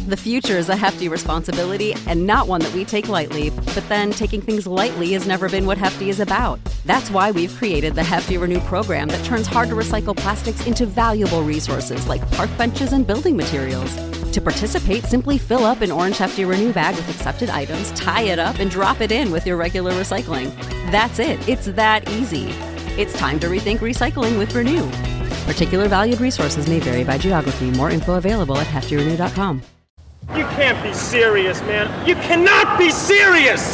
The future is a hefty responsibility and not one that we take lightly, but then taking things lightly has never been what Hefty is about. That's why we've created the Hefty Renew program that turns hard-to-recycle plastics into valuable resources like park benches and building materials. To participate, simply fill up an orange Hefty Renew bag with accepted items, tie it up, and drop it in with your regular recycling. That's it. It's that easy. It's time to rethink recycling with Renew. Particular valued resources may vary by geography. More info available at heftyrenew.com. You can't be serious, man. You cannot be serious!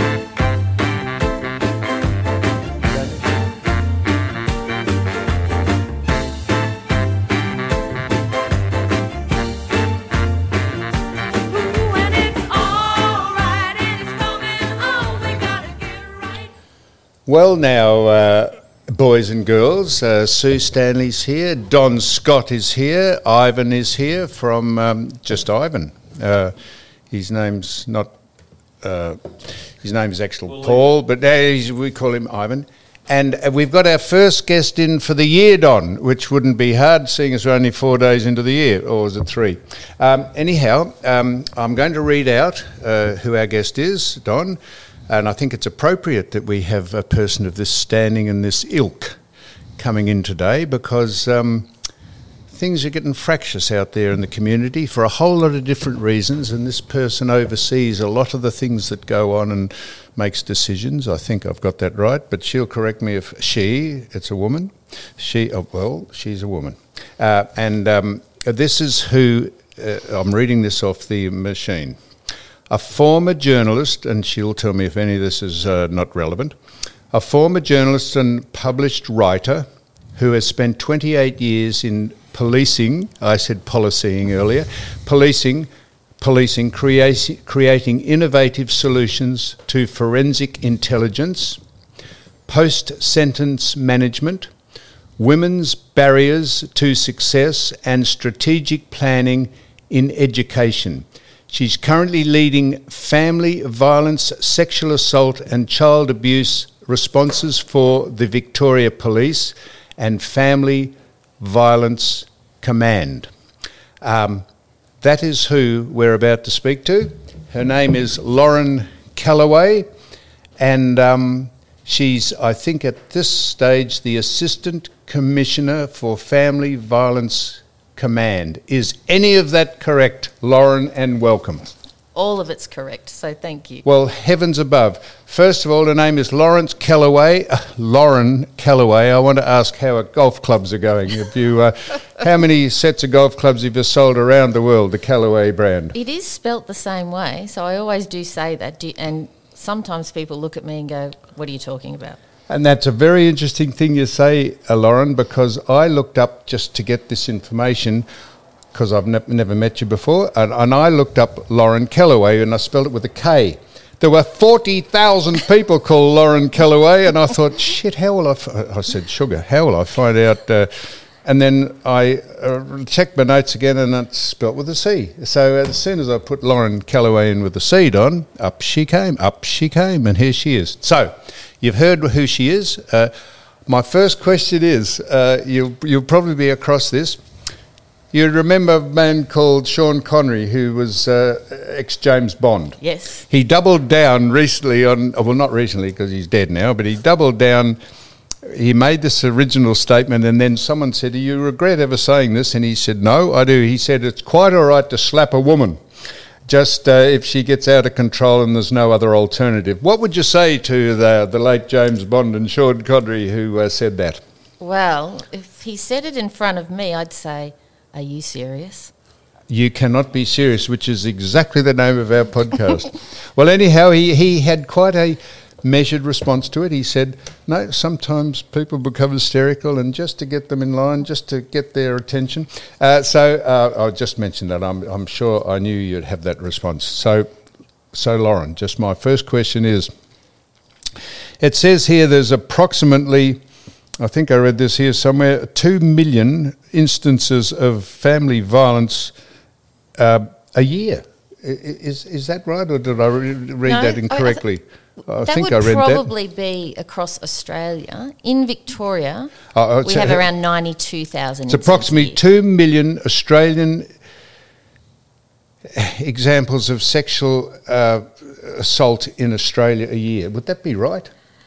Well, now, boys and girls, Sue Stanley's here, Don Scott is here, Ivan is here from just Ivan. His name's not. His name is actually Paul, but we call him Ivan. And we've got our first guest in for the year, Don, which wouldn't be hard, seeing as we're only 4 days into the year, or is it 3? Anyhow, I'm going to read out who our guest is, Don. And I think it's appropriate that we have a person of this standing and this ilk coming in today, because things are getting fractious out there in the community for a whole lot of different reasons, and this person oversees a lot of the things that go on and makes decisions. I think I've got that right, but she'll correct me if it's a woman. She's a woman. This is who, I'm reading this off the machine. A former journalist, and she'll tell me if any of this is not relevant, a former journalist and published writer who has spent 28 years in policing, I said policying earlier, policing, creating innovative solutions to forensic intelligence, post-sentence management, women's barriers to success, and strategic planning in education. She's currently leading family violence, sexual assault and child abuse responses for the Victoria Police and Family Violence Command. That is who we're about to speak to. Her name is Lauren Callaway, and she's, I think at this stage, the Assistant Commissioner for Family Violence Command. Is any of that correct, Lauren, and welcome? All of it's correct, so thank you. Well, heavens above. First of all, her name is Lauren Callaway. Lauren Callaway. I want to ask how her golf clubs are going. Have you, how many sets of golf clubs have you sold around the world, the Callaway brand? It is spelt the same way, so I always do say that, and sometimes people look at me and go, what are you talking about? And that's a very interesting thing you say, Lauren, because I looked up just to get this information, because I've never met you before, and I looked up Lauren Callaway, and I spelled it with a K. There were 40,000 people called Lauren Callaway, and I thought, shit, how will I said, sugar, how will I find out? And then I checked my notes again, and it's spelt with a C. So as soon as I put Lauren Callaway in with the C, Don, up she came, and here she is. So you've heard who she is. My first question is, you'll probably be across this. You remember a man called Sean Connery, who was ex-James Bond? Yes. He doubled down recently on, well, not recently because he's dead now, but he doubled down. He made this original statement, and then someone said, do you regret ever saying this? And he said, no, I do. He said, it's quite all right to slap a woman, just if she gets out of control and there's no other alternative. What would you say to the late James Bond and Sean Connery who said that? Well, if he said it in front of me, I'd say, are you serious? You cannot be serious, which is exactly the name of our podcast. Well, anyhow, he had quite a measured response to it. He said, no, sometimes people become hysterical, and just to get them in line, just to get their attention. So I'll just mention that. I'm sure I knew you'd have that response. So Lauren, just my first question is, it says here there's approximately, I think I read this here somewhere, 2 million instances of family violence a year. Is that right, or did I read that incorrectly? I think I read that. That would probably be across Australia. In Victoria, we have around 92,000. It's approximately 2 million Australian examples of sexual assault in Australia a year. Would that be right?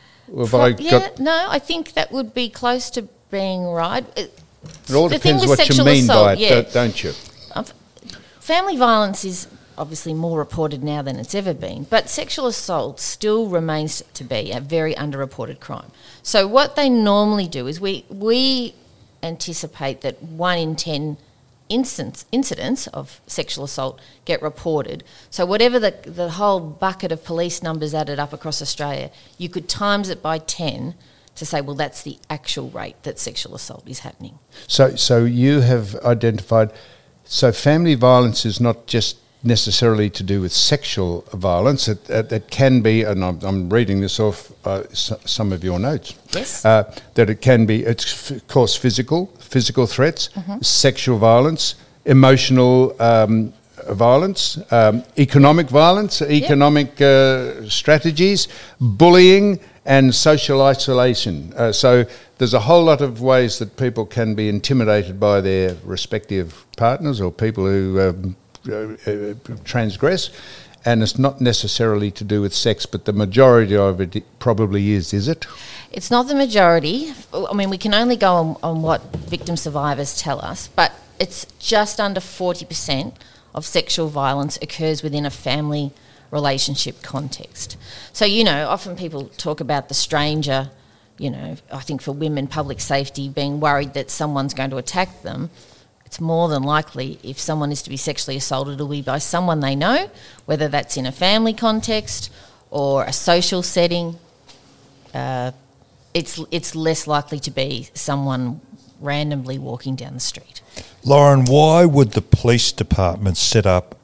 I think that would be close to being right. It all depends what you mean by it, don't you? Family violence is obviously more reported now than it's ever been, but sexual assault still remains to be a very underreported crime. So what they normally do is we anticipate that 1 in 10 incidents of sexual assault get reported. So whatever the whole bucket of police numbers added up across Australia, you could times it by 10 to say, well, that's the actual rate that sexual assault is happening. So you have identified, so family violence is not just necessarily to do with sexual violence. It can be, and I'm reading this off some of your notes. Yes. That it can be, it's of course physical threats, sexual violence, emotional violence, economic violence, economic strategies, bullying, and social isolation. So there's a whole lot of ways that people can be intimidated by their respective partners or people who transgress, and it's not necessarily to do with sex, but the majority of it probably is it? It's not the majority. I mean, we can only go on what victim survivors tell us, but it's just under 40% of sexual violence occurs within a family relationship context. So, often people talk about the stranger, I think for women, public safety, being worried that someone's going to attack them. It's more than likely if someone is to be sexually assaulted, it'll be by someone they know, whether that's in a family context or a social setting. It's less likely to be someone randomly walking down the street. Lauren, why would the police department set up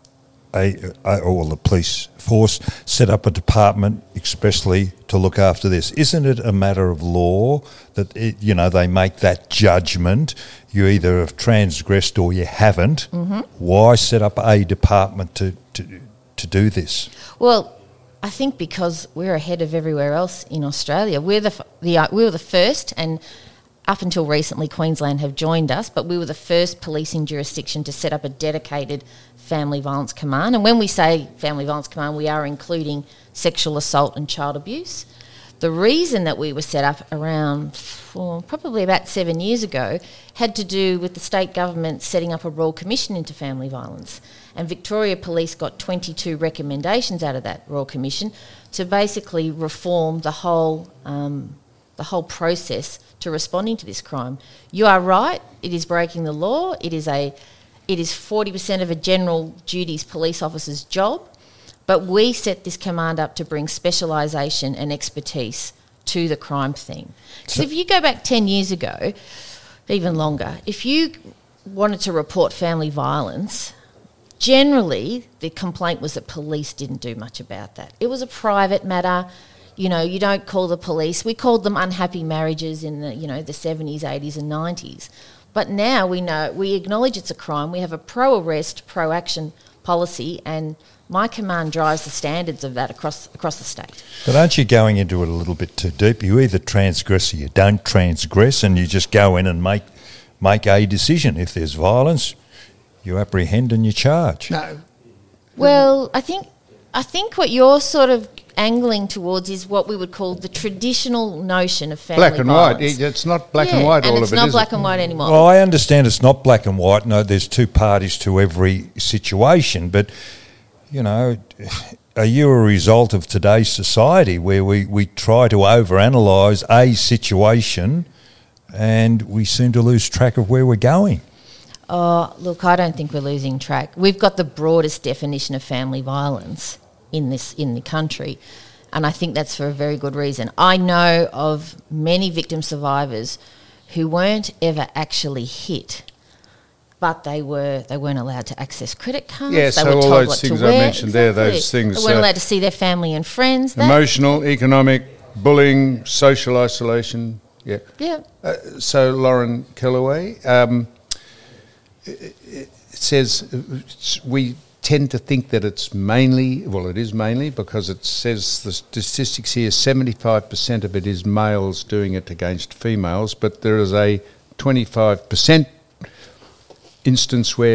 or the police force set up a department expressly to look after this? Isn't it a matter of law that they make that judgment? You either have transgressed or you haven't. Mm-hmm. Why set up a department to do this? Well, I think because we're ahead of everywhere else in Australia. We were the first, and up until recently Queensland have joined us, but we were the first policing jurisdiction to set up a dedicated family violence command. And when we say family violence command, we are including sexual assault and child abuse. The reason that we were set up around probably about 7 years ago had to do with the state government setting up a Royal Commission into family violence. And Victoria Police got 22 recommendations out of that Royal Commission to basically reform the whole process to responding to this crime. You are right, it is breaking the law. It is 40% of a general duties police officer's job. But we set this command up to bring specialisation and expertise to the crime theme. Because if you go back 10 years ago, even longer, if you wanted to report family violence, generally the complaint was that police didn't do much about that. It was a private matter. You don't call the police. We called them unhappy marriages in the 70s, 80s and 90s. But now we acknowledge it's a crime. We have a pro-arrest, pro-action policy, and my command drives the standards of that across the state. But aren't you going into it a little bit too deep? You either transgress or you don't transgress, and you just go in and make a decision. If there's violence, you apprehend and you charge. No. Well, I think what you're sort of angling towards is what we would call the traditional notion of family black and violence. white. It's not black and white, all of it, it's not black and white anymore. Well, I understand it's not black and white. No, there's two parties to every situation. But, are you a result of today's society where we try to overanalyse a situation and we seem to lose track of where we're going? Oh, look, I don't think we're losing track. We've got the broadest definition of family violence in the country, and I think that's for a very good reason. I know of many victim survivors who weren't ever actually hit, but they weren't allowed to access credit cards. Yeah, so all those things I mentioned there, those things. They weren't allowed to see their family and friends. Emotional, economic, bullying, social isolation. Yeah. Yeah. So Lauren Kellaway, it says we tend to think that it's mainly, well, it is mainly because it says the statistics here, 75% of it is males doing it against females, but there is a 25% instance where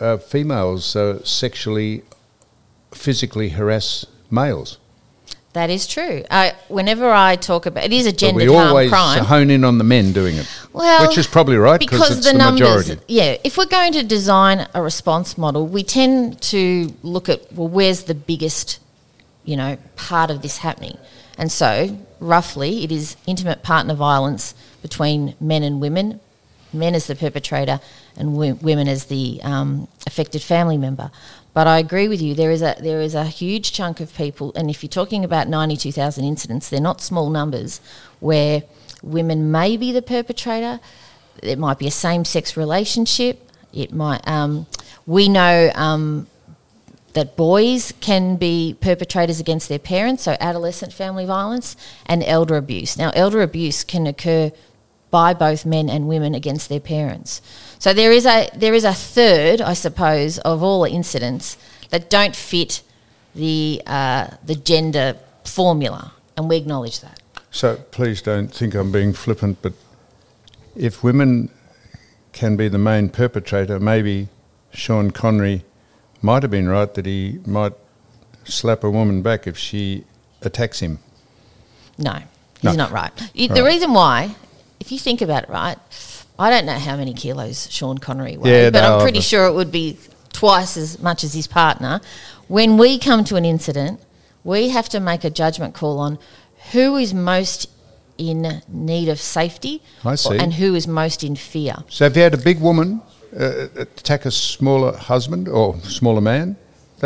females sexually, physically harass males. That is true. Whenever I talk about it, is a But gendered we harm always crime. hone in on the men doing it, Well, which is probably right because it's the numbers, majority. Yeah, if we're going to design a response model, we tend to look at, well, where's the biggest, part of this happening? And so, roughly, it is intimate partner violence between men and women, men as the perpetrator and women as the affected family member. But I agree with you, there is a huge chunk of people, and if you're talking about 92,000 incidents, they're not small numbers, where women may be the perpetrator. It might be a same-sex relationship. It might. We know that boys can be perpetrators against their parents, so adolescent family violence, and elder abuse. Now, elder abuse can occur by both men and women against their parents. So there is a third, I suppose, of all incidents that don't fit the gender formula, and we acknowledge that. So please don't think I'm being flippant, but if women can be the main perpetrator, maybe Sean Connery might have been right that he might slap a woman back if she attacks him. No, he's not right. The reason why, if you think about it, right, I don't know how many kilos Sean Connery weighed, but I'm pretty sure it would be twice as much as his partner. When we come to an incident, we have to make a judgment call on who is most in need of safety and who is most in fear. So if you had a big woman attack a smaller husband or smaller man,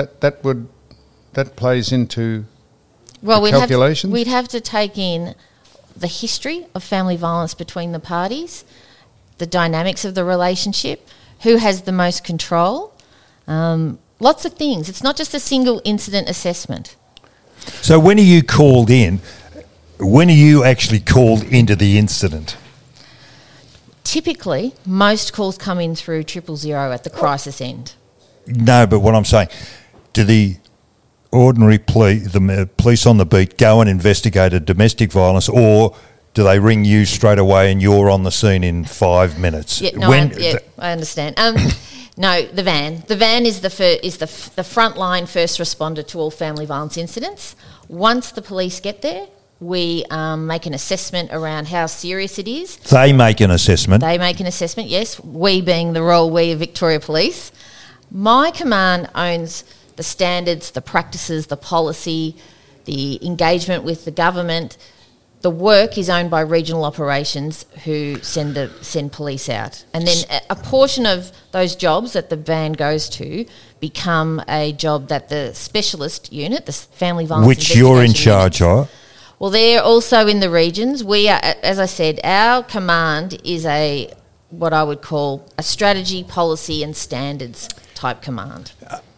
that plays into the calculations? We'd have to take in the history of family violence between the parties, the dynamics of the relationship, who has the most control, lots of things. It's not just a single incident assessment. So when are you called in? When are you actually called into the incident? Typically, most calls come in through 000 at the crisis end. No, but what I'm saying, do the ordinary police on the beat go and investigate a domestic violence, or do they ring you straight away and you're on the scene in 5 minutes? Yeah, no, I understand. No, the van. The van is the frontline first responder to all family violence incidents. Once the police get there, we make an assessment around how serious it is. They make an assessment? They make an assessment, yes. We being the Royal We of Victoria Police. My command owns the standards, the practices, the policy, the engagement with the government. The work is owned by regional operations who send police out. And then a portion of those jobs that the van goes to become a job that the specialist unit, the family violence which you're in charge of. Well, they're also in the regions. We are, as I said, our command is what I would call a strategy, policy and standards type command.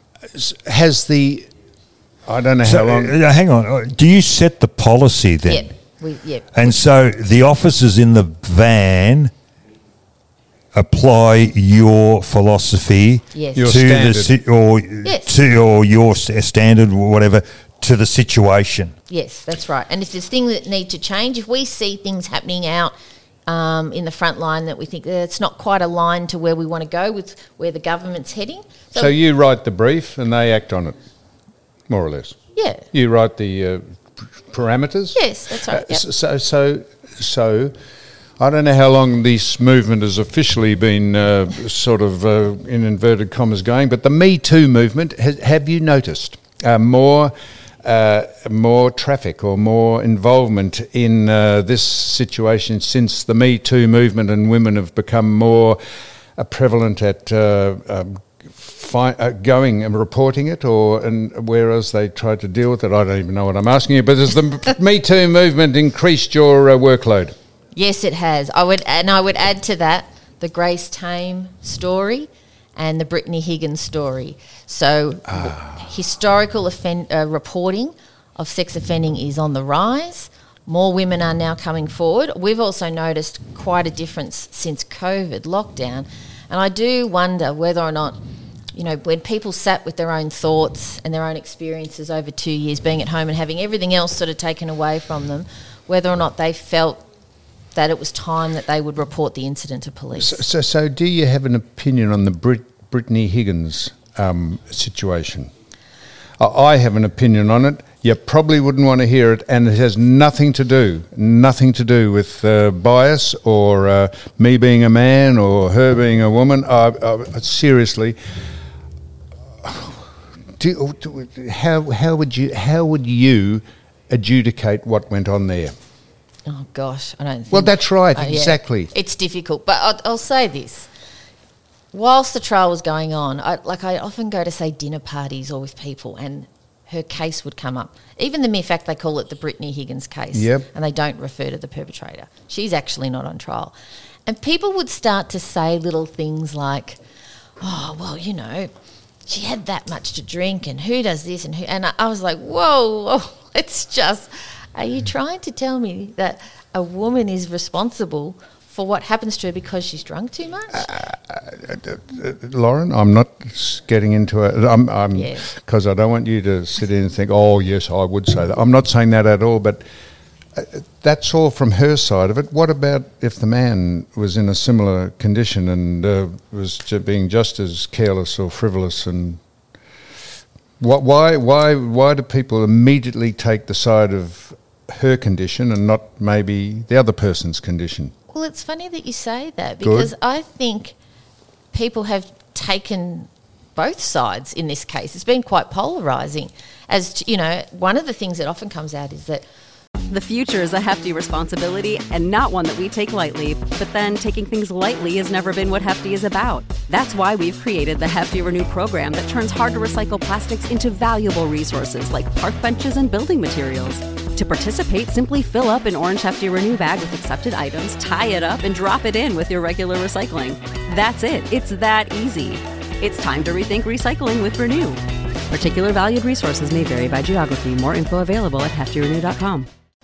I don't know how long... hang on. Do you set the policy then? Yeah. And so the officers in the van apply your philosophy Yes. Your to standard. or your standard or whatever to the situation. Yes, that's right. And if there's things that need to change, if we see things happening out in the front line that we think it's not quite aligned to where we want to go with where the government's heading. So you write the brief and they act on it, more or less? Yeah. You write the parameters? Yes, that's right. Yep. So I don't know how long this movement has officially been in inverted commas going, but the Me Too movement, have you noticed more traffic or more involvement in this situation since the Me Too movement and women have become more prevalent at going and reporting it, and whereas they tried to deal with it? I don't even know what I'm asking you, but has the Me Too movement increased your workload? Yes, it has. I would add to that the Grace Tame story and the Brittany Higgins story. So historical reporting of sex offending is on the rise. More women are now coming forward. We've also noticed quite a difference since COVID lockdown. And I do wonder whether or not, when people sat with their own thoughts and their own experiences over 2 years being at home and having everything else sort of taken away from them, whether or not they felt that it was time that they would report the incident to police. So do you have an opinion on the Brittany Higgins situation. I have an opinion on it. You probably wouldn't want to hear it, and it has nothing to do with bias or me being a man or her being a woman. Seriously, how would you adjudicate what went on there? Oh gosh, I don't think... Well, that's right, exactly. Yeah, it's difficult, but I'll say this. Whilst the trial was going on, I often go to, say, dinner parties or with people, and her case would come up. Even the mere fact they call it the Brittany Higgins case, and they don't refer to the perpetrator. She's actually not on trial. And people would start to say little things like, oh, well, you know, she had that much to drink, and who does this and who... And I was like, whoa, it's just... Are you trying to tell me that a woman is responsible for what happens to her because she's drunk too much? Lauren, I'm not getting into it. Because I don't want you to sit in and think, oh, yes, I would say that. I'm not saying that at all, but that's all from her side of it. What about if the man was in a similar condition and was being just as careless or frivolous? And why do people immediately take the side of her condition and not maybe the other person's condition? Well, it's funny that you say that, because I think people have taken both sides in this case. It's been quite polarising. As to, you know, one of the things that often comes out is that The future is a hefty responsibility and not one that we take lightly, but then taking things lightly has never been what Hefty is about. That's why we've created the Hefty Renew program that turns hard-to-recycle plastics into valuable resources like park benches and building materials. To participate, simply fill up an orange Hefty Renew bag with accepted items, tie it up, and drop it in with your regular recycling. That's it. It's that easy. It's time to rethink recycling with Renew. Particular valued resources may vary by geography. More info available at heftyrenew.com.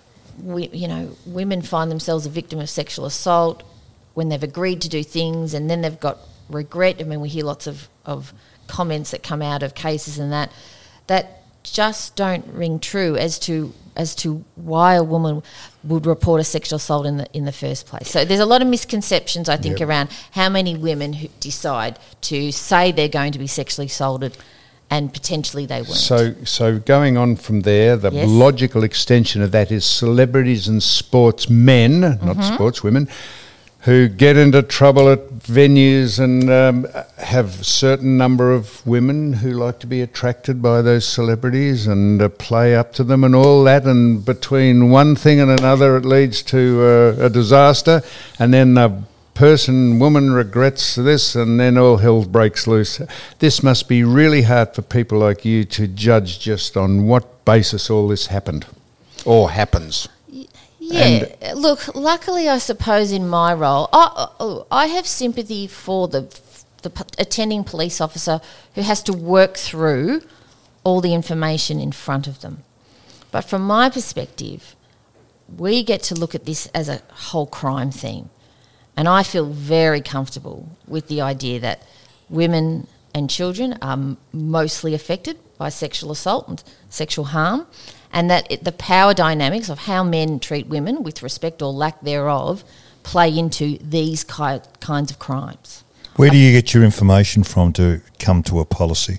Women find themselves a victim of sexual assault when they've agreed to do things and then they've got regret. I mean, we hear lots of comments that come out of cases and that just don't ring true as to why a woman would report a sexual assault in the first place. So there's a lot of misconceptions, I think, around how many women who decide to say they're going to be sexually assaulted and potentially they weren't. So going on from there, the logical extension of that is celebrities and sportsmen, not sportswomen, who get into trouble at venues and have a certain number of women who like to be attracted by those celebrities and play up to them and all that, and between one thing and another it leads to a disaster, and then the woman regrets this, and then all hell breaks loose. This must be really hard for people like you to judge just on what basis all this happened or happens. Yeah, look, luckily I suppose in my role, I have sympathy for the attending police officer who has to work through all the information in front of them. But from my perspective, we get to look at this as a whole crime theme. And I feel very comfortable with the idea that women and children are mostly affected by sexual assault and sexual harm, and that the power dynamics of how men treat women, with respect or lack thereof, play into these kinds of crimes. Where do you get your information from to come to a policy?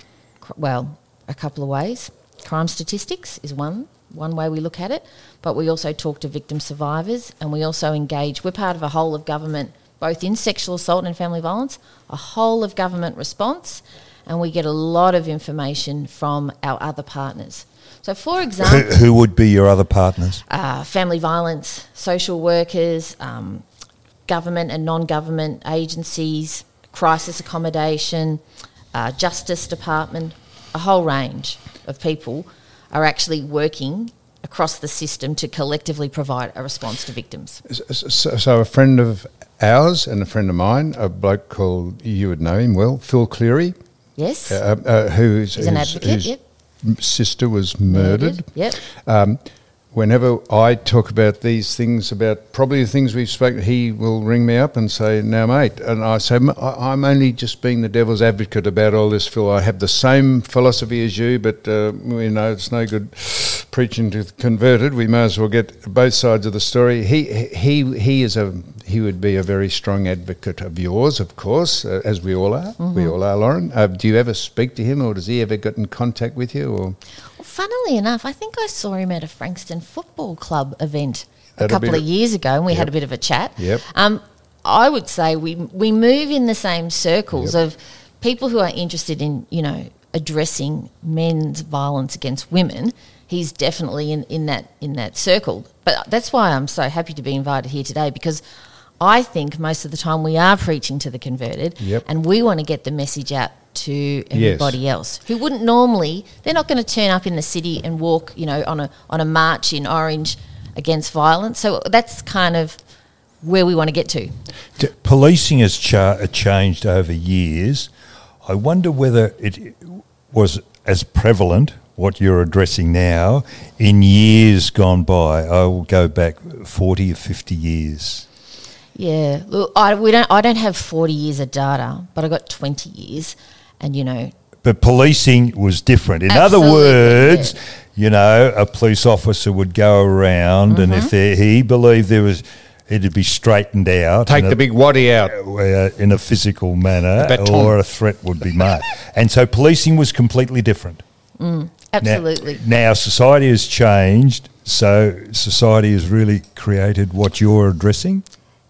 Well, a couple of ways. Crime statistics is one way we look at it, but we also talk to victim survivors, and we also engage. We're part of a whole of government, both in sexual assault and family violence, a whole of government response, and we get a lot of information from our other partners. So, for example... Who would be your other partners? Family violence, social workers, government and non-government agencies, crisis accommodation, justice department, a whole range of people are actually working across the system to collectively provide a response to victims. So a friend of ours and a friend of mine, a bloke called, you would know him well, Phil Cleary. Yes. Who's an advocate, whose sister was murdered. Yep. Whenever I talk about these things, about probably the things we've spoken, he will ring me up and say, now, mate, and I say, I'm only just being the devil's advocate about all this, Phil. I have the same philosophy as you, but, it's no good preaching to the converted, we may as well get both sides of the story. He would be a very strong advocate of yours, of course, as we all are. We all are, Lauren. Do you ever speak to him, or does he ever get in contact with you? Or Well, funnily enough, I think I saw him at a Frankston Football Club event a That'll couple be- of years ago, and we had Yep. a bit of a chat. Yep. I would say we move in the same circles Yep. of people who are interested in, addressing men's violence against women. He's definitely in that circle. But that's why I'm so happy to be invited here today, because I think most of the time we are preaching to the converted, Yep. and we want to get the message out to everybody else who wouldn't normally. They're not going to turn up in the city and walk, on a march in orange against violence. So that's kind of where we want to get to. Policing has changed over years. I wonder whether it was as prevalent, what you're addressing now, in years gone by. I will go back 40 or 50 years. Yeah, look, I don't have 40 years of data, but I got 20 years, and But policing was different. In other Absolutely, words, a police officer would go around, and if he believed it'd be straightened out. take the big waddy out. In a physical manner, baton. or a threat would be made. And so policing was completely different. absolutely. Now society has changed, so society has really created what you're addressing.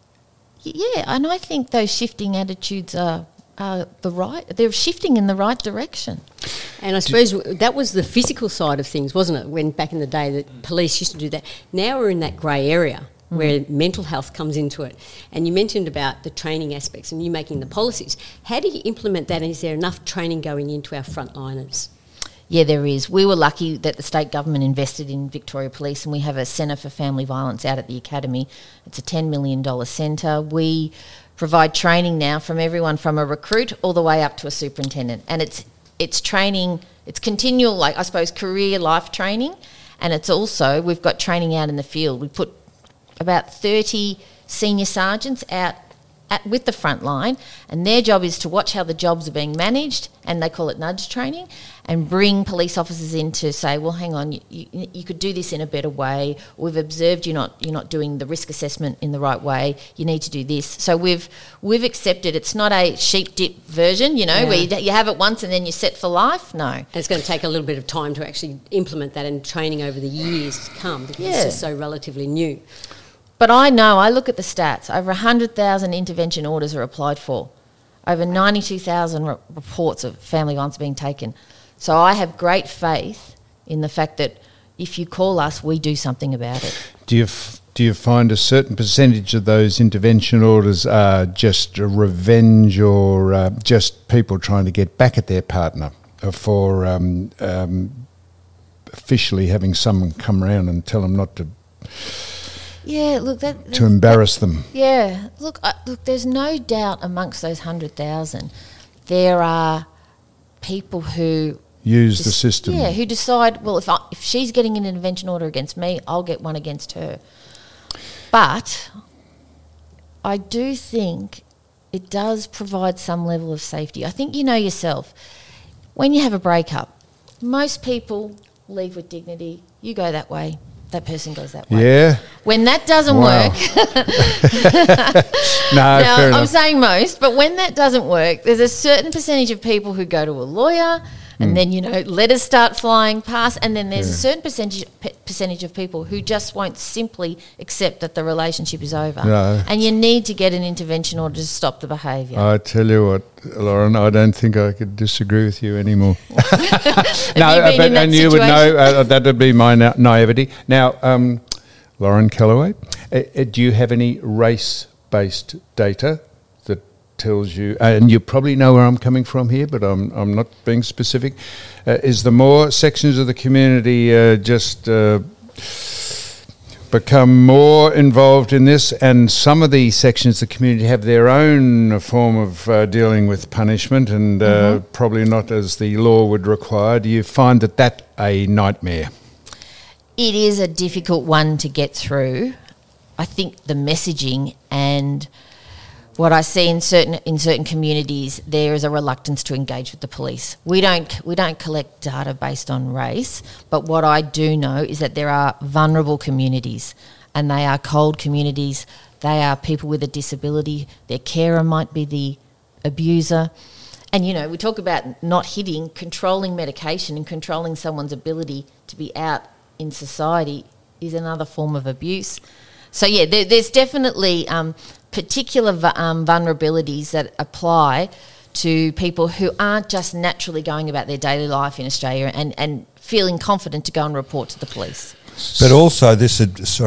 Yeah, and I think those shifting attitudes are they're shifting in the right direction. And I suppose that was the physical side of things, wasn't it? When back in the day that police used to do that. Now we're in that grey area where mental health comes into it. And you mentioned about the training aspects and you making the policies. How do you implement that, and is there enough training going into our frontliners? Yeah, there is. We were lucky that the state government invested in Victoria Police, and we have a Centre for Family Violence out at the Academy. It's a $10 million centre. We provide training now from everyone from a recruit all the way up to a superintendent. And it's training, it's continual, like I suppose, career life training. And it's also, we've got training out in the field. We put about 30 senior sergeants out with the front line, and their job is to watch how the jobs are being managed, and they call it nudge training, and bring police officers in to say, well, hang on, you could do this in a better way. We've observed you're not doing the risk assessment in the right way. You need to do this. So we've accepted it's not a sheep dip version, where you have it once and then you're set for life. No. And it's going to take a little bit of time to actually implement that and training over the years to come, because it's just so relatively new. But I look at the stats. Over 100,000 intervention orders are applied for. Over 92,000 reports of family violence being taken. So I have great faith in the fact that if you call us, we do something about it. Do you find a certain percentage of those intervention orders are just a revenge, or just people trying to get back at their partner for officially having someone come around and tell them not to... Yeah, look, to embarrass them. Yeah, look, there's no doubt amongst those 100,000 there are people who use the system. Yeah, who decide, well, if she's getting an intervention order against me, I'll get one against her. But I do think it does provide some level of safety. I think you know yourself, when you have a breakup, most people leave with dignity. You go that way. That person goes that way. Yeah. When that doesn't Wow. work... No, now, fair I'm enough. saying most, but when that doesn't work, there's a certain percentage of people who go to a lawyer, and then, letters start flying past, and then there's a certain percentage of people who just won't simply accept that the relationship is over. No. And you need to get an intervention order to stop the behaviour. I tell you what, Lauren, I don't think I could disagree with you anymore. Have you been in that you would situation? know that would be my naivety. Now, Lauren Calloway, do you have any race-based data that tells you, and you probably know where I'm coming from here, but I'm not being specific, is the more sections of the community just become more involved in this, and some of the sections of the community have their own form of dealing with punishment, and probably not as the law would require. Do you find that a nightmare? It is a difficult one to get through. I think the messaging and what I see in certain communities, there is a reluctance to engage with the police. We don't collect data based on race, but what I do know is that there are vulnerable communities, and they are cold communities. They are people with a disability. Their carer might be the abuser. And, you know, we talk about not hitting, controlling medication and controlling someone's ability to be out in society is another form of abuse. So, yeah, there's definitely particular vulnerabilities that apply to people who aren't just naturally going about their daily life in Australia and feeling confident to go and report to the police. But also, this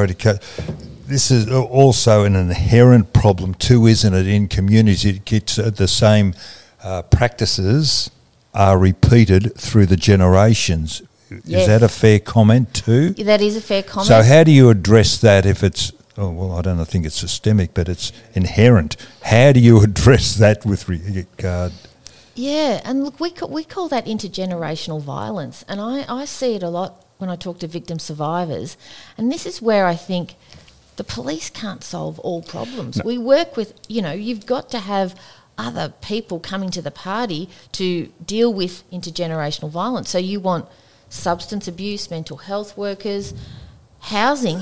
is also an inherent problem too, isn't it, in communities? It gets the same practices are repeated through the generations. Yes. Is that a fair comment too? That is a fair comment. So how do you address that if it's, I don't think it's systemic, but it's inherent? How do you address that with regard? Yeah, and look, we call that intergenerational violence, and I see it a lot when I talk to victim survivors, and this is where I think the police can't solve all problems. No. We work with, you've got to have other people coming to the party to deal with intergenerational violence. So you want substance abuse, mental health workers, housing.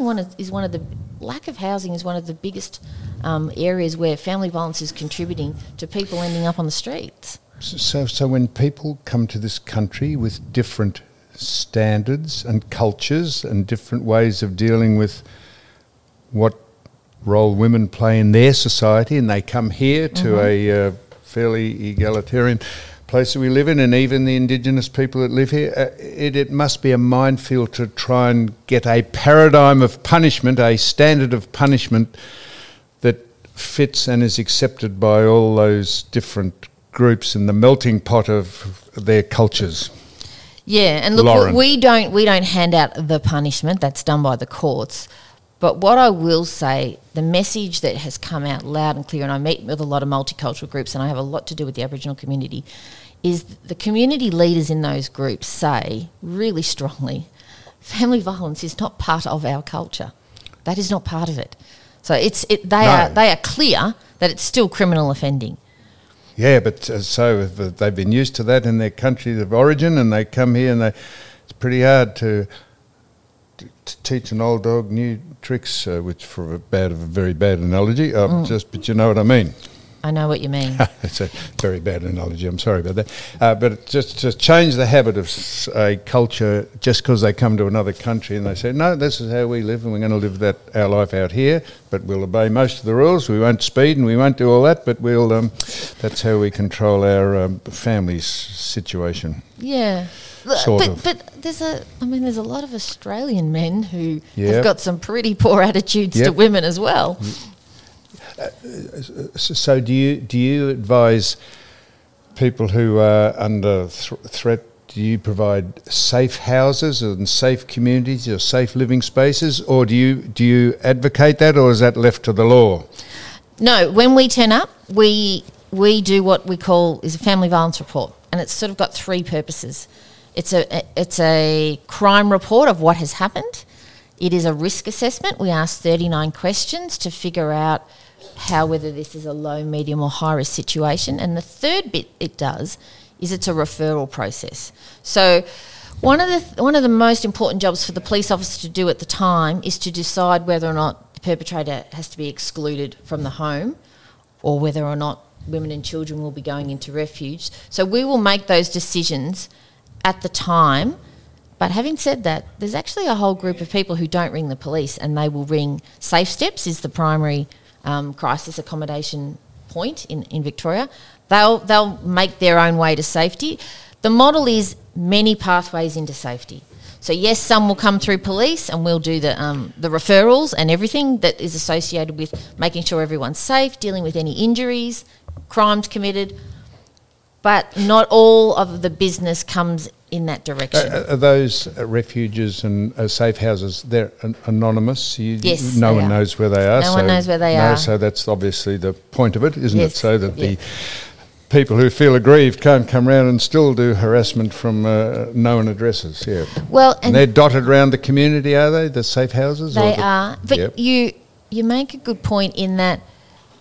Lack of housing is one of the biggest areas where family violence is contributing to people ending up on the streets. So when people come to this country with different standards and cultures and different ways of dealing with what role women play in their society, and they come here to a fairly egalitarian place that we live in, and even the Indigenous people that live here, it must be a minefield to try and get a paradigm of punishment, a standard of punishment that fits and is accepted by all those different groups in the melting pot of their cultures. Yeah, and look, Lauren. we don't hand out the punishment. That's done by the courts. But what I will say, the message that has come out loud and clear, and I meet with a lot of multicultural groups and I have a lot to do with the Aboriginal community, is the community leaders in those groups say really strongly, family violence is not part of our culture. That is not part of it. So they are clear that it's still criminal offending. Yeah, but so if they've been used to that in their country of origin, and they come here and it's pretty hard to teach an old dog new tricks, which for a very bad analogy, but you know what I mean. I know what you mean. It's a very bad analogy, I'm sorry about that. But just to change the habit of a culture just because they come to another country and they say, no, this is how we live and we're going to live our life out here, but we'll obey most of the rules, we won't speed and we won't do all that, but we'll that's how we control our family's situation. Yeah. But there's a lot of Australian men who have got some pretty poor attitudes to women as well. So do you advise people who are under threat? Do you provide safe houses and safe communities or safe living spaces, or do you advocate that, or is that left to the law? No, when we turn up, we do what we call is a family violence report, and it's sort of got three purposes. It's a crime report of what has happened. It is a risk assessment. We ask 39 questions to figure out whether this is a low, medium or high risk situation. And the third bit it does is it's a referral process. So one of the most important jobs for the police officer to do at the time is to decide whether or not the perpetrator has to be excluded from the home or whether or not women and children will be going into refuge. So we will make those decisions at the time. But having said that, there's actually a whole group of people who don't ring the police, and they will ring Safe Steps, is the primary crisis accommodation point in Victoria. They'll make their own way to safety. The model is many pathways into safety. So yes, some will come through police, and we'll do the referrals and everything that is associated with making sure everyone's safe, dealing with any injuries, crimes committed. But not all of the business comes in that direction. Are those refuges and safe houses, they're anonymous? Yes, no one knows where they are. No one knows where they are. So that's obviously the point of it, isn't it? So that the people who feel aggrieved can't come round and still do harassment from known addresses. Yeah. Well, and they're dotted around the community, are they, the safe houses? They are. But you make a good point in that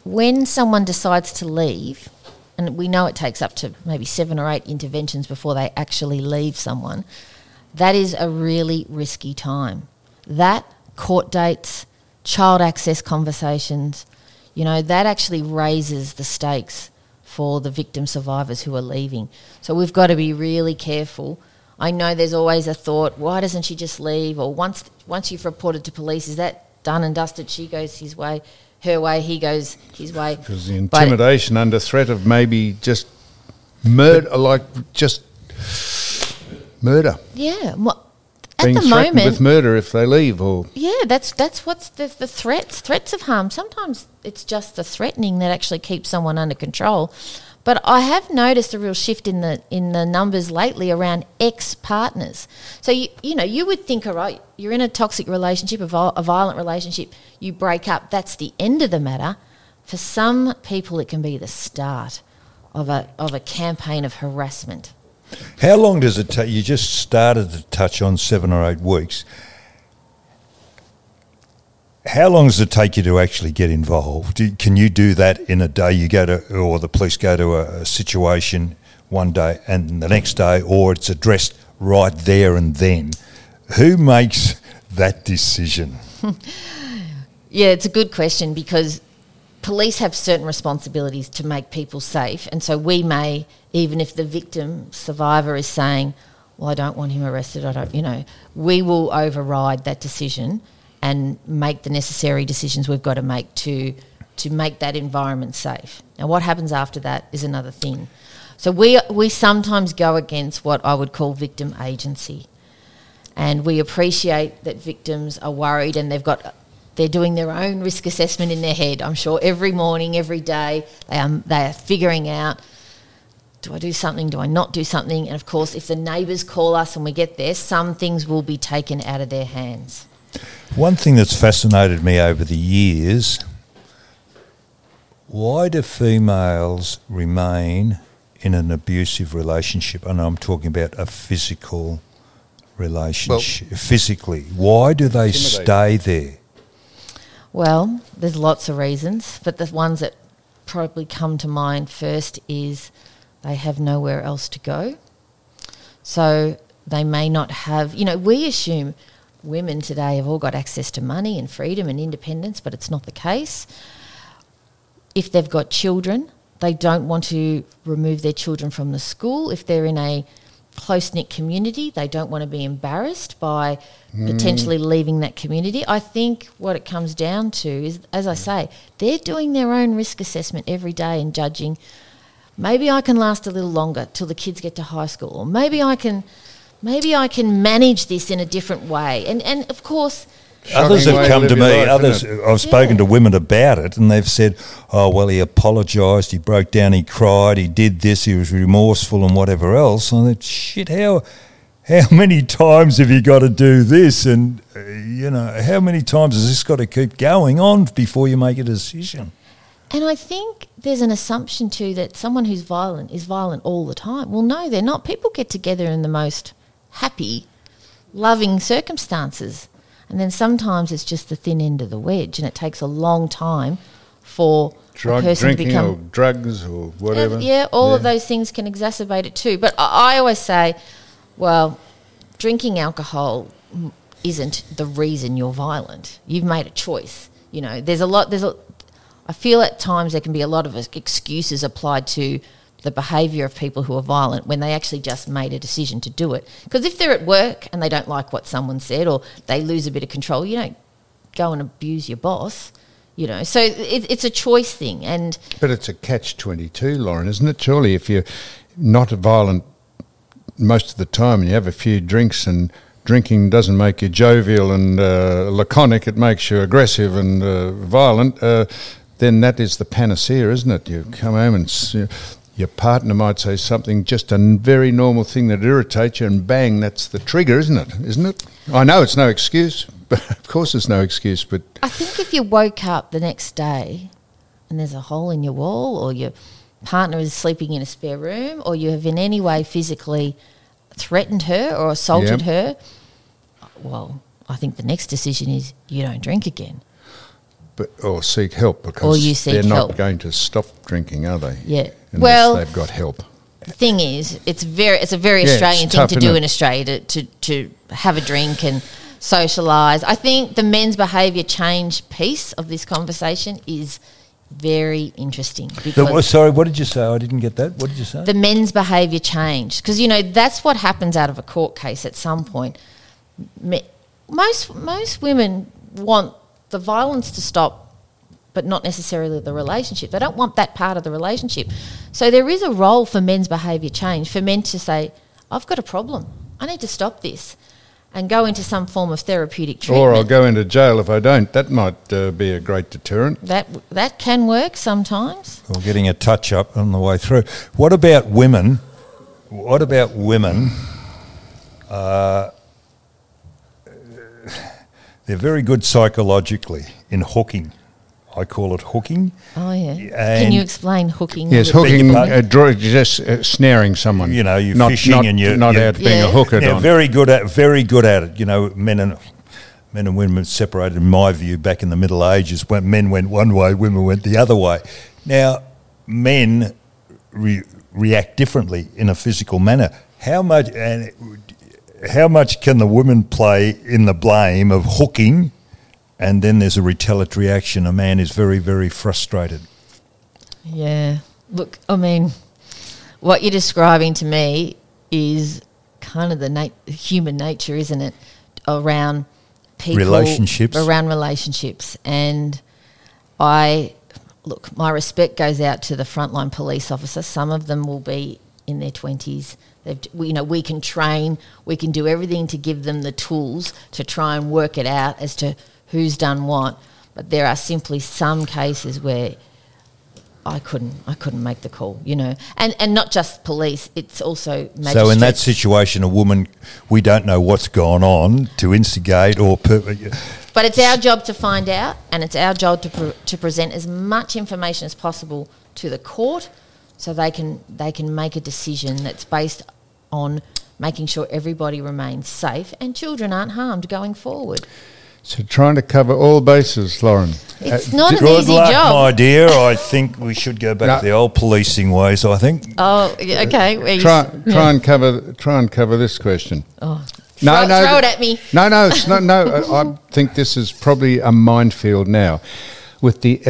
when someone decides to leave, and we know it takes up to maybe 7 or 8 interventions before they actually leave someone, that is a really risky time. That, court dates, child access conversations, that actually raises the stakes for the victim survivors who are leaving. So we've got to be really careful. I know there's always a thought, why doesn't she just leave? Or once you've reported to police, is that done and dusted? She goes her way, he goes his way. Because the intimidation under threat of maybe just murder, murder. Yeah. Well, at being the threatened moment, with murder if they leave, or that's what's the threats of harm. Sometimes it's just the threatening that actually keeps someone under control. But I have noticed a real shift in the numbers lately around ex-partners. So you would think, all right, you're in a toxic relationship, a violent relationship, you break up, that's the end of the matter. For some people, it can be the start of a campaign of harassment. How long does it take? You just started to touch on 7 or 8 weeks. How long does it take you to actually get involved? Can you do that in a day? You go to, or the police go to a situation one day and the next day, or it's addressed right there and then. Who makes that decision? Yeah, it's a good question, because police have certain responsibilities to make people safe, and so we may, even if the victim survivor is saying, well, I don't want him arrested, we will override that decision and make the necessary decisions we've got to make to make that environment safe. Now, what happens after that is another thing. So we sometimes go against what I would call victim agency, and we appreciate that victims are worried and they're doing their own risk assessment in their head. I'm sure every morning, every day, they are figuring out, do I do something, do I not do something? And of course, if the neighbours call us and we get there, some things will be taken out of their hands. One thing that's fascinated me over the years, why do females remain in an abusive relationship? And I'm talking about a physical relationship. Physically, why do they stay there? Well, there's lots of reasons, but the ones that probably come to mind first is they have nowhere else to go. So they may not have, we assume women today have all got access to money and freedom and independence, but it's not the case. If they've got children, they don't want to remove their children from the school. If they're in a close-knit community, they don't want to be embarrassed by potentially leaving that community. I think what it comes down to is, as I say, they're doing their own risk assessment every day and judging, maybe I can last a little longer till the kids get to high school, or maybe I can manage this in a different way. And of course, others have come to me, I've spoken to women about it, and they've said, oh, well, he apologised, he broke down, he cried, he did this, he was remorseful and whatever else. And I thought, shit, how many times have you got to do this? And, how many times has this got to keep going on before you make a decision? And I think there's an assumption too that someone who's violent is violent all the time. Well, no, they're not. People get together in the most happy, loving circumstances. And then sometimes it's just the thin end of the wedge, and it takes a long time for a person drinking to become... or drugs or whatever. All of those things can exacerbate it too. But I always say, well, drinking alcohol isn't the reason you're violent. You've made a choice. I feel at times there can be a lot of excuses applied to the behaviour of people who are violent when they actually just made a decision to do it. Because if they're at work and they don't like what someone said, or they lose a bit of control, you don't go and abuse your boss, So it's a choice thing. But it's a catch-22, Lauren, isn't it? Surely if you're not violent most of the time and you have a few drinks, and drinking doesn't make you jovial and laconic, it makes you aggressive and violent, then that is the panacea, isn't it? You come home and your partner might say something, just a very normal thing that irritates you, and bang, that's the trigger, isn't it? I know it's no excuse, but of course it's no excuse. But I think if you woke up the next day and there's a hole in your wall, or your partner is sleeping in a spare room, or you have in any way physically threatened her or assaulted her, well, I think the next decision is you don't drink again. or seek help, because Or you seek they're not help. going to stop drinking, are they? Yeah. Unless Well, they've got help. the thing is, it's a very Yeah, Australian it's thing tough, to isn't do it? in Australia to have a drink and socialise. I think the men's behaviour change piece of this conversation is very interesting because Sorry, what did you say? I didn't get that. What did you say? the men's behaviour change, because that's what happens out of a court case at some point. Most women want the violence to stop, but not necessarily the relationship. They don't want that part of the relationship. So there is a role for men's behaviour change, for men to say, I've got a problem, I need to stop this, and go into some form of therapeutic treatment. Or I'll go into jail if I don't. That might be a great deterrent. That can work sometimes. Or getting a touch up on the way through. What about women? They're very good psychologically in hooking. I call it hooking. Oh, yeah. And- Can you explain hooking? Yes, a little bit? hooking, just snaring someone. You know, you're not, fishing not, and you're- not you're- out being Yeah. a hooker. They're Don. very good at it. You know, men and women separated, in my view, back in the Middle Ages, when men went one way, women went the other way. Now, men react differently in a physical manner. How much can the woman play in the blame of hooking? And then there's a retaliatory action. A man is very, very frustrated. Yeah. Look, I mean, what you're describing to me is kind of the human nature, isn't it? Around people. Relationships. Around relationships. And my respect goes out to the frontline police officer. Some of them will be in their 20s. We can train, we can do everything to give them the tools to try and work it out as to who's done what, but there are simply some cases where I couldn't make the call, and not just police, it's also magistrates. So in that situation, a woman, we don't know what's gone on to instigate or... But it's our job to find out, and it's our job to present as much information as possible to the court, so they can make a decision that's based on making sure everybody remains safe and children aren't harmed going forward. So trying to cover all bases, Lauren. It's not an Good easy luck, job. my dear. I think we should go back to the old policing ways, I think. Oh, yeah, okay. Try and cover this question. Oh. Throw it at me. No, it's not. No, I think this is probably a minefield now. With the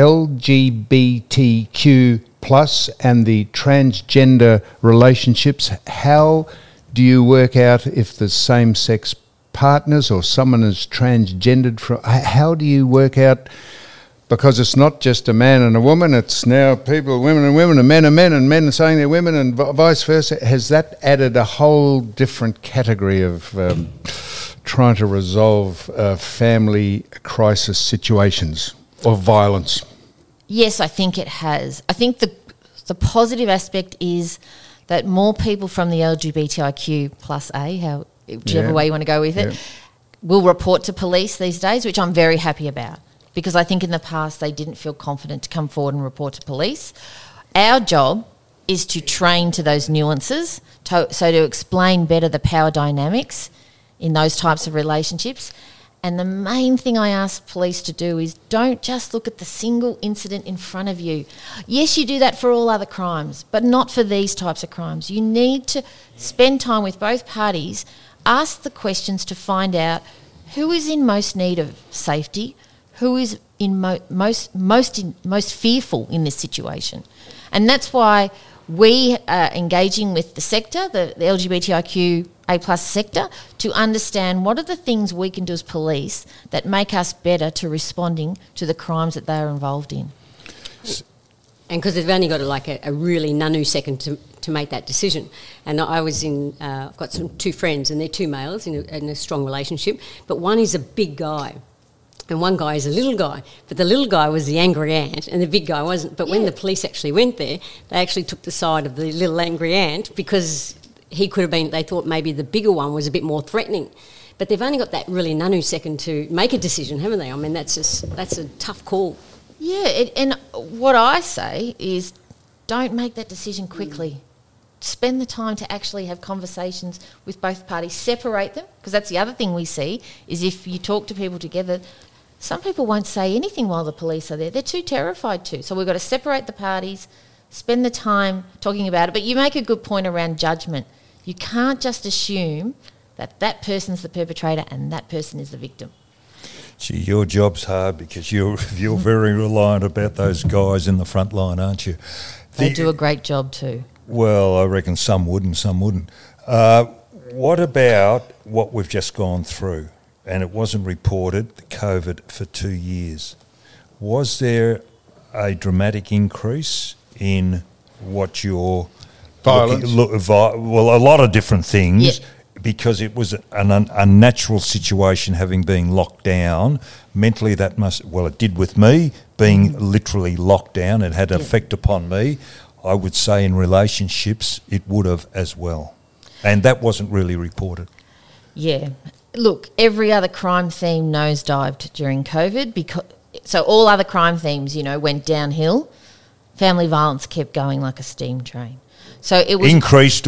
LGBTQ plus and the transgender relationships, how do you work out if the same-sex partners or someone is transgendered? How do you work out? Because it's not just a man and a woman, it's now women and women, and men are saying they're women, and vice versa. Has that added a whole different category of trying to resolve family crisis situations or violence? Yes, I think it has. I think the positive aspect is that more people from the LGBTIQ plus A, whichever way you want to go with it, will report to police these days, which I'm very happy about, because I think in the past they didn't feel confident to come forward and report to police. Our job is to train to those nuances, so to explain better the power dynamics in those types of relationships. And the main thing I ask police to do is don't just look at the single incident in front of you. Yes, you do that for all other crimes, but not for these types of crimes. You need to spend time with both parties, ask the questions to find out who is in most need of safety, who is in most fearful in this situation. And that's why we are engaging with the sector, the LGBTIQ A+ sector, to understand what are the things we can do as police that make us better to responding to the crimes that they are involved in. And because they've only got a really nanosecond to make that decision. And I was I've got two friends, and they're two males in a strong relationship, but one is a big guy. And one guy is a little guy, but the little guy was the angry ant and the big guy wasn't. But when the police actually went there, they actually took the side of the little angry ant because he could have been, they thought maybe the bigger one was a bit more threatening. But they've only got that really nanosecond to make a decision, haven't they? I mean, that's a tough call. Yeah, and what I say is don't make that decision quickly. Spend the time to actually have conversations with both parties. Separate them, because that's the other thing we see, is if you talk to people together, some people won't say anything while the police are there. They're too terrified to. So we've got to separate the parties, spend the time talking about it. But you make a good point around judgment. You can't just assume that that person's the perpetrator and that person is the victim. Gee, your job's hard because you're very reliant about those guys in the front line, aren't you? They do a great job too. Well, I reckon some would and some wouldn't. What about what we've just gone through? And it wasn't reported, the COVID, for 2 years. Was there a dramatic increase in what you're... Violence? Well, a lot of different things. Yeah. Because it was an unnatural situation, having been locked down. Mentally, that must... Well, it did with me, being literally locked down. It had an effect upon me. I would say in relationships, it would have as well. And that wasn't really reported. Yeah. Look, every other crime theme nosedived during COVID. So all other crime themes, went downhill. Family violence kept going like a steam train. So it was... Increased,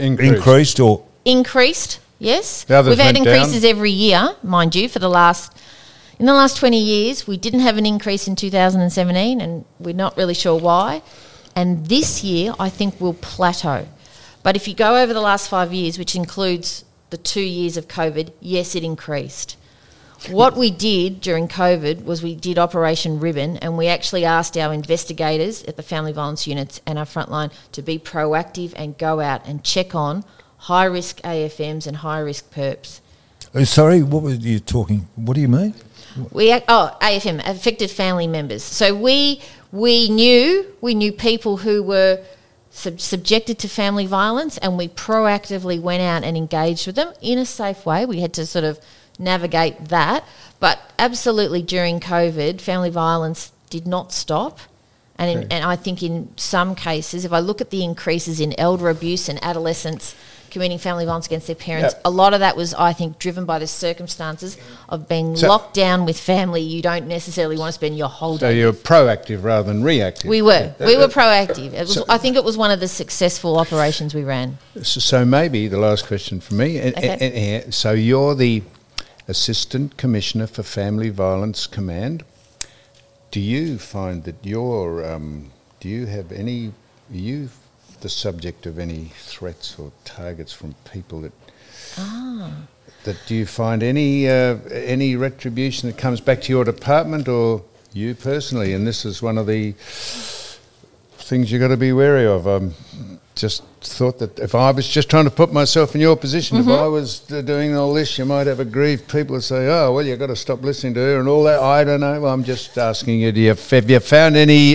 yes. The others We've had went increases down. every year, mind you, in the last 20 years. We didn't have an increase in 2017 and we're not really sure why. And this year, I think we'll plateau. But if you go over the last 5 years, which includes the 2 years of COVID, yes, it increased. What we did during COVID was we did Operation Ribbon, and we actually asked our investigators at the family violence units and our frontline to be proactive and go out and check on high-risk AFMs and high-risk perps. Sorry, what were you talking... What do you mean? AFM, affected family members. So we knew people who were subjected to family violence, and we proactively went out and engaged with them in a safe way. We had to sort of navigate that. But absolutely during COVID, family violence did not stop. And I think in some cases, if I look at the increases in elder abuse and adolescents committing family violence against their parents, a lot of that was, I think, driven by the circumstances of being locked down with family. You don't necessarily want to spend your whole day. So you're proactive rather than reactive. We were proactive. I think it was one of the successful operations we ran. So maybe the last question from me. Okay. So you're the Assistant Commissioner for Family Violence Command. Do you find that are you the subject of any threats or targets from people that do you find any retribution that comes back to your department or you personally? And this is one of the things you've got to be wary of. Just thought that if I was just trying to put myself in your position, if I was doing all this, you might have aggrieved people who say, oh, well, you've got to stop listening to her and all that. I don't know. I'm just asking you, have you found any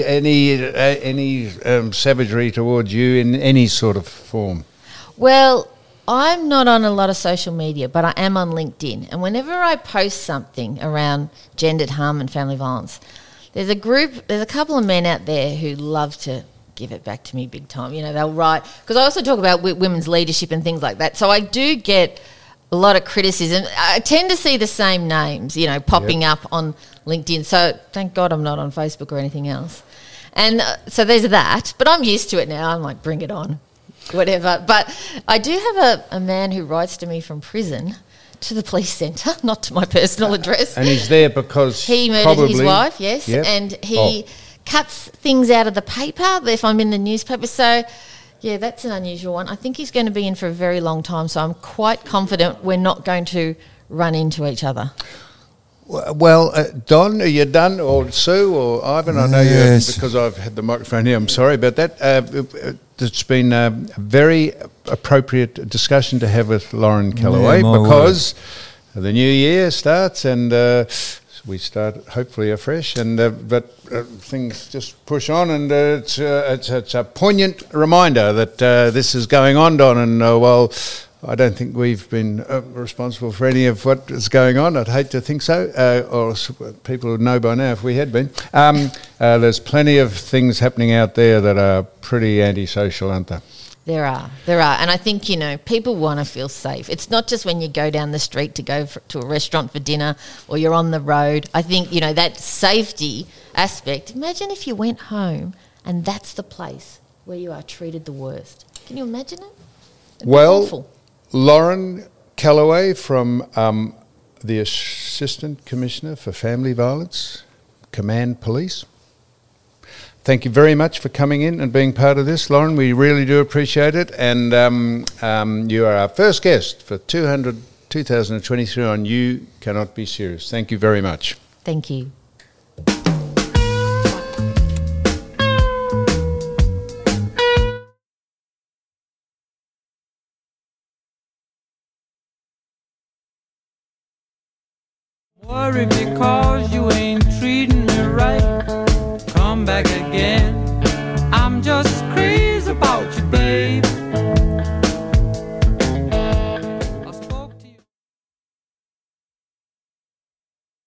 savagery towards you in any sort of form? Well, I'm not on a lot of social media, but I am on LinkedIn. And whenever I post something around gendered harm and family violence, there's a couple of men out there who love to give it back to me big time. They'll write, because I also talk about women's leadership and things like that. So I do get a lot of criticism. I tend to see the same names, popping up on LinkedIn. So thank God I'm not on Facebook or anything else. And so there's that. But I'm used to it now. I'm like, bring it on, whatever. But I do have a man who writes to me from prison to the police centre, not to my personal address. And he's there because he murdered his wife, yes. Yep. And he... cuts things out of the paper if I'm in the newspaper. So, yeah, that's an unusual one. I think he's going to be in for a very long time, so I'm quite confident we're not going to run into each other. Well, Don, are you done? Or Sue or Ivan? I know you haven't because I've had the microphone here. I'm sorry about that. It's been a very appropriate discussion to have with Lauren Callaway because the new year starts and... we start hopefully afresh, and but things just push on, and it's a poignant reminder that this is going on, Don. And while I don't think we've been responsible for any of what is going on, I'd hate to think so, or people would know by now if we had been. There's plenty of things happening out there that are pretty antisocial, aren't there? There are. And I think, people want to feel safe. It's not just when you go down the street to go to a restaurant for dinner or you're on the road. I think, that safety aspect. Imagine if you went home and that's the place where you are treated the worst. Can you imagine it? It'd be awful. Lauren Callaway from the Assistant Commissioner for Family Violence, Command Police. Thank you very much for coming in and being part of this, Lauren. We really do appreciate it. And you are our first guest for 2023 on You Cannot Be Serious. Thank you very much. Thank you. Worry because you ain't